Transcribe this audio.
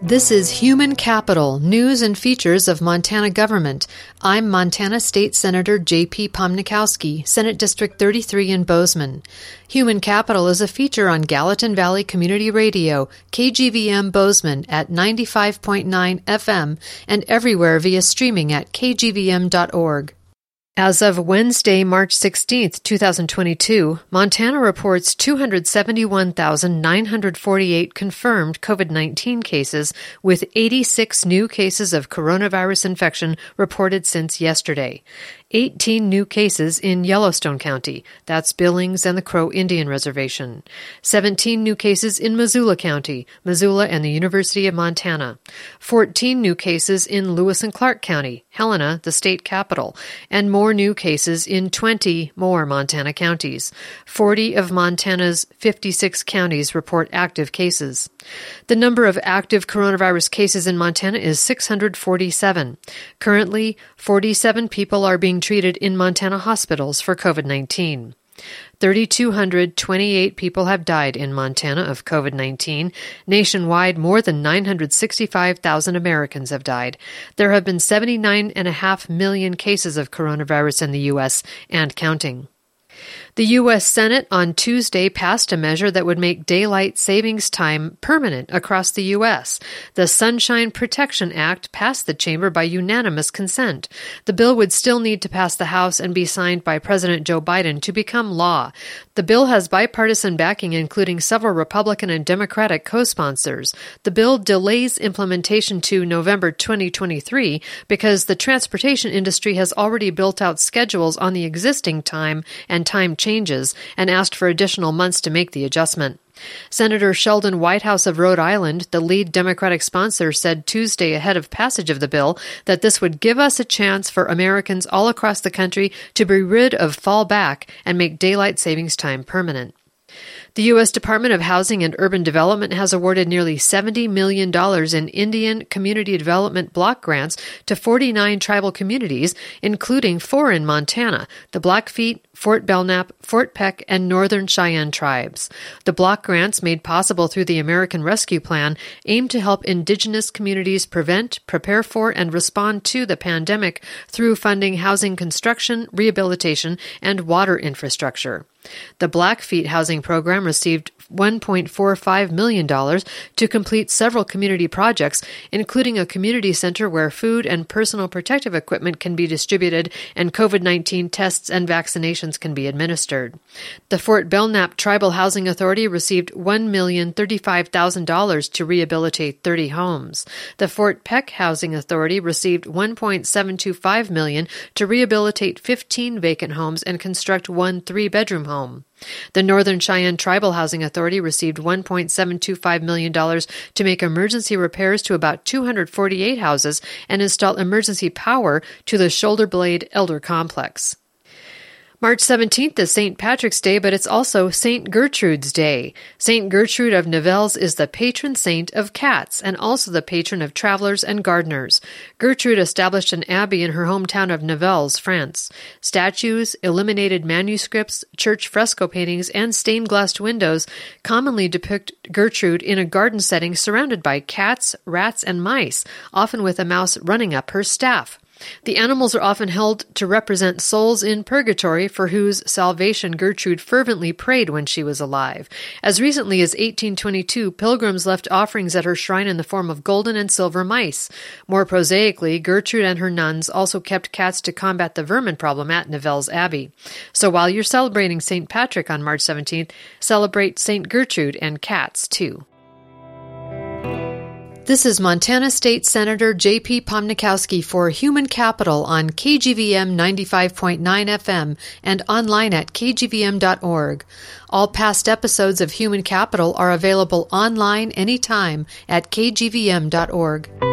This is Human Capital, News and Features of Montana Government. I'm Montana State Senator J.P. Pomnikowski, Senate District 33 in Bozeman. Human Capital is a feature on Gallatin Valley Community Radio, KGVM Bozeman at 95.9 FM and everywhere via streaming at kgvm.org. As of Wednesday, March 16, 2022, Montana reports 271,948 confirmed COVID-19 cases, with 86 new cases of coronavirus infection reported since yesterday. 18 new cases in Yellowstone County, that's Billings and the Crow Indian Reservation. 17 new cases in Missoula County, Missoula and the University of Montana. 14 new cases in Lewis and Clark County, Helena, the state capital, and more new cases in 20 more Montana counties. 40 of Montana's 56 counties report active cases. The number of active coronavirus cases in Montana is 647. Currently, 47 people are being treated in Montana hospitals for COVID-19. 3,228 people have died in Montana of COVID-19. Nationwide, more than 965,000 Americans have died. There have been 79.5 million cases of coronavirus in the U.S. and counting. The U.S. Senate on Tuesday passed a measure that would make daylight savings time permanent across the U.S. The Sunshine Protection Act passed the chamber by unanimous consent. The bill would still need to pass the House and be signed by President Joe Biden to become law. The bill has bipartisan backing, including several Republican and Democratic co-sponsors. The bill delays implementation to November 2023 because the transportation industry has already built out schedules on the existing time and time changes and asked for additional months to make the adjustment. Senator Sheldon Whitehouse of Rhode Island, the lead Democratic sponsor, said Tuesday ahead of passage of the bill that this would give us a chance for Americans all across the country to be rid of fall back and make daylight savings time permanent. The U.S. Department of Housing and Urban Development has awarded nearly $70 million in Indian Community Development Block Grants to 49 tribal communities, including 4 in Montana, the Blackfeet, Fort Belknap, Fort Peck, and Northern Cheyenne tribes. The block grants, made possible through the American Rescue Plan, aim to help Indigenous communities prevent, prepare for, and respond to the pandemic through funding housing construction, rehabilitation, and water infrastructure. The Blackfeet housing program received $1.45 million to complete several community projects, including a community center where food and personal protective equipment can be distributed and COVID-19 tests and vaccinations can be administered. The Fort Belknap Tribal Housing Authority received $1,035,000 to rehabilitate 30 homes. The Fort Peck Housing Authority received $1.725 million to rehabilitate 15 vacant homes and construct one 3-bedroom home. The Northern Cheyenne Tribal Housing Authority received $1.725 million to make emergency repairs to about 248 houses and install emergency power to the Shoulder Blade Elder Complex. March 17th is St. Patrick's Day, but it's also St. Gertrude's Day. St. Gertrude of Nivelles is the patron saint of cats and also the patron of travelers and gardeners. Gertrude established an abbey in her hometown of Nivelles, France. Statues, illuminated manuscripts, church fresco paintings, and stained-glass windows commonly depict Gertrude in a garden setting surrounded by cats, rats, and mice, often with a mouse running up her staff. The animals are often held to represent souls in purgatory for whose salvation Gertrude fervently prayed when she was alive. As recently as 1822, pilgrims left offerings at her shrine in the form of golden and silver mice. More prosaically, Gertrude and her nuns also kept cats to combat the vermin problem at Nivelles Abbey. So while you're celebrating St. Patrick on March 17th, celebrate St. Gertrude and cats, too. This is Montana State Senator J.P. Pomnikowski for Human Capital on KGVM 95.9 FM and online at kgvm.org. All past episodes of Human Capital are available online anytime at kgvm.org.